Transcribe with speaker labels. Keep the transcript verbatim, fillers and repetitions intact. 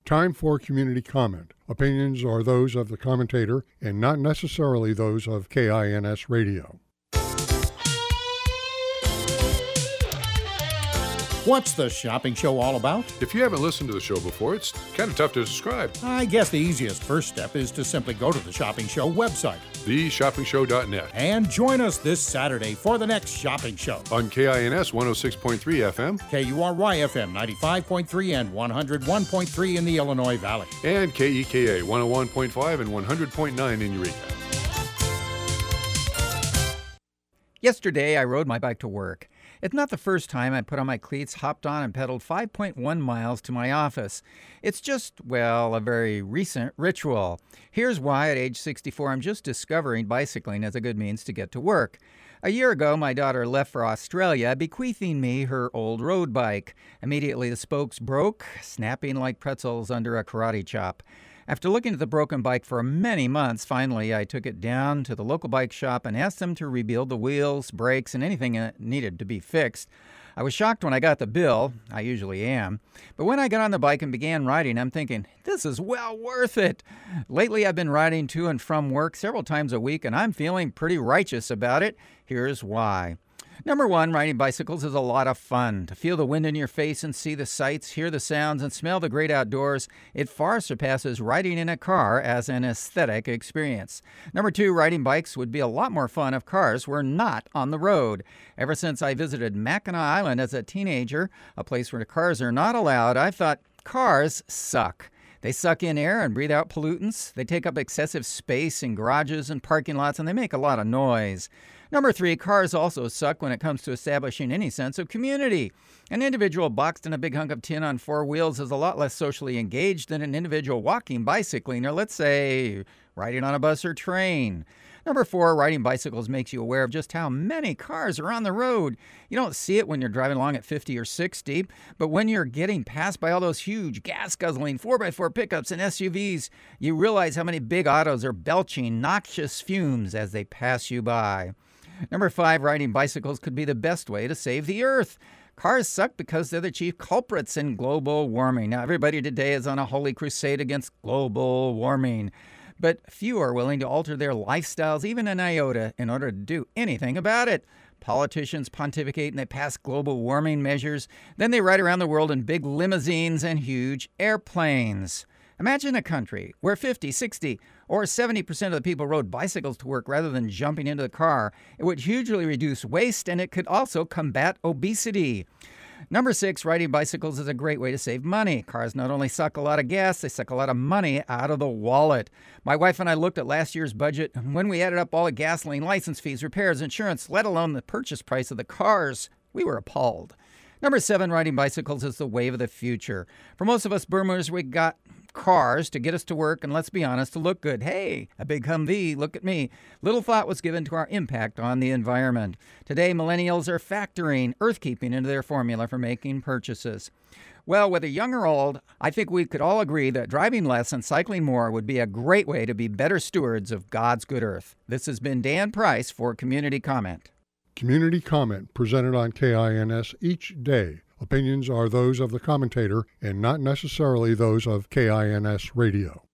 Speaker 1: Time for community comment. Opinions are those of the commentator and not necessarily those of K I N S Radio.
Speaker 2: What's the shopping show all about?
Speaker 3: If you haven't listened to the show before, it's kind of tough to describe.
Speaker 2: I guess the easiest first step is to simply go to the Shopping Show website.
Speaker 3: the shopping show dot net.
Speaker 2: And join us this Saturday for the next shopping show.
Speaker 3: On K I N S one oh six point three F M.
Speaker 2: K U R Y F M ninety-five point three and one oh one point three in the Illinois Valley.
Speaker 3: And K E K A one oh one point five and one hundred point nine in Eureka.
Speaker 4: Yesterday, I rode my bike to work. It's not the first time I put on my cleats, hopped on, and pedaled five point one miles to my office. It's just, well, a very recent ritual. Here's why at age sixty-four I'm just discovering bicycling as a good means to get to work. A year ago, my daughter left for Australia, bequeathing me her old road bike. Immediately, the spokes broke, snapping like pretzels under a karate chop. After looking at the broken bike for many months, finally I took it down to the local bike shop and asked them to rebuild the wheels, brakes, and anything that needed to be fixed. I was shocked when I got the bill. I usually am. But when I got on the bike and began riding, I'm thinking, this is well worth it. Lately, I've been riding to and from work several times a week, and I'm feeling pretty righteous about it. Here's why. Number one, riding bicycles is a lot of fun. To feel the wind in your face and see the sights, hear the sounds, and smell the great outdoors, it far surpasses riding in a car as an aesthetic experience. Number two, riding bikes would be a lot more fun if cars were not on the road. Ever since I visited Mackinac Island as a teenager, a place where cars are not allowed, I thought cars suck. They suck in air and breathe out pollutants. They take up excessive space in garages and parking lots, and they make a lot of noise. Number three, cars also suck when it comes to establishing any sense of community. An individual boxed in a big hunk of tin on four wheels is a lot less socially engaged than an individual walking, bicycling, or let's say riding on a bus or train. Number four, riding bicycles makes you aware of just how many cars are on the road. You don't see it when you're driving along at fifty or sixty, but when you're getting passed by all those huge gas-guzzling four by four pickups and S U Vs, you realize how many big autos are belching noxious fumes as they pass you by. Number five, riding bicycles could be the best way to save the earth. Cars suck because they're the chief culprits in global warming. Now, everybody today is on a holy crusade against global warming, but few are willing to alter their lifestyles, even an iota, in order to do anything about it. Politicians pontificate and they pass global warming measures. Then they ride around the world in big limousines and huge airplanes. Imagine a country where fifty, sixty, or seventy percent of the people rode bicycles to work rather than jumping into the car. It would hugely reduce waste, and it could also combat obesity. Number six, riding bicycles is a great way to save money. Cars not only suck a lot of gas, they suck a lot of money out of the wallet. My wife and I looked at last year's budget, and when we added up all the gasoline, license fees, repairs, insurance, let alone the purchase price of the cars, we were appalled. Number seven, riding bicycles is the wave of the future. For most of us boomers, we got cars to get us to work, and let's be honest, to look good. Hey, a big Humvee, look at me. Little thought was given to our impact on the environment. Today, millennials are factoring earthkeeping into their formula for making purchases. Well, whether young or old, I think we could all agree that driving less and cycling more would be a great way to be better stewards of God's good earth. This has been Dan Price for Community Comment.
Speaker 1: Community comment presented on K I N S each day. Opinions are those of the commentator and not necessarily those of K I N S Radio.